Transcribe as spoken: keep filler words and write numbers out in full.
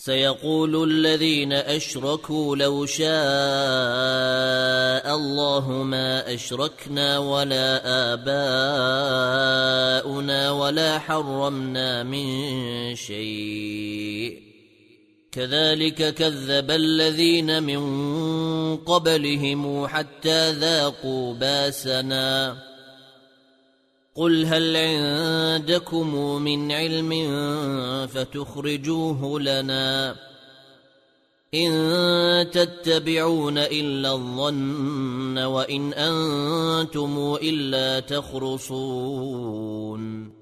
سيقول الذين أشركوا لو شاء الله ما أشركنا ولا آباؤنا ولا حرمنا من شيء كذلك كذب الذين من قبلهم حتى ذاقوا باسنا قل هل عندكم من علم فتخرجوه لنا إن تتبعون إلا الظن وإن أنتم إلا تخرصون